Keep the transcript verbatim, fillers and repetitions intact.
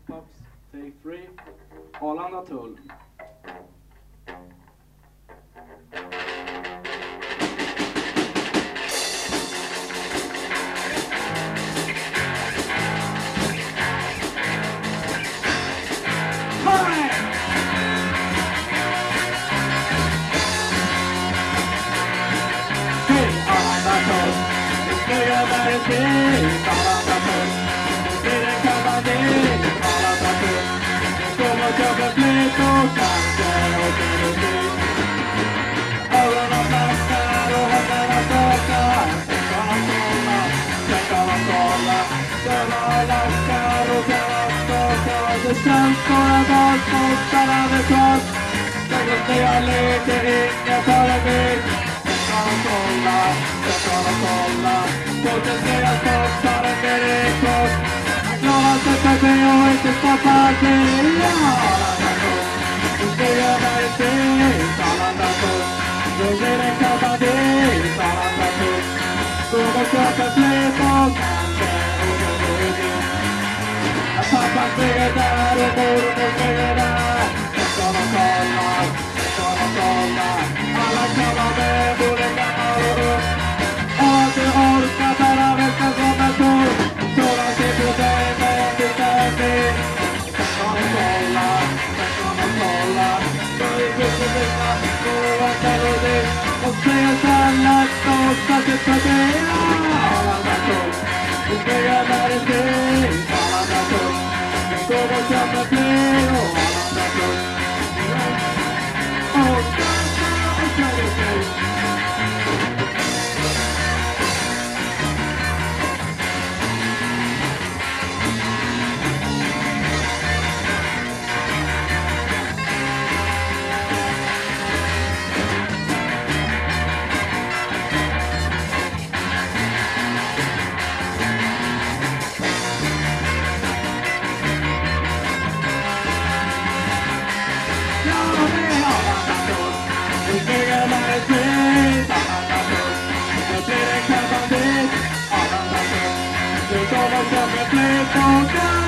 Pups, take three, Arlanda tull. Det känns bara vart bortarna med trots. Något när jag leker ingen förebild. Jag kan kolla, jag kan kolla. Porten ser jag stoppar en med i kort. Jag klarar sig för mig och inte stoppar till. Ja, Arlanda tull. Nu stiger mig dit, Arlanda tull. Nu blir det kabadit, Arlanda tull. Gå och köpa flit och kanske oberoende. Pappa springer där och mormor springer där. Jag ska vara kolla, jag ska vara kolla. Alla kan vara med, både gammal och ung. Och att du orkar bära väskan som en tull. Sådana ser på dig med en liten bil. Jag ska vara kolla, jag ska vara kolla. Så i huset lyssna på en melodi. Och säger sällan och särskilt för dig. Arlanda tull, du springer där i stil. Arlanda tull. Gå och köpa fler och Arlanda tull. Och dansa och köra sig. Arlanda tull. Nu kommer jag med fler på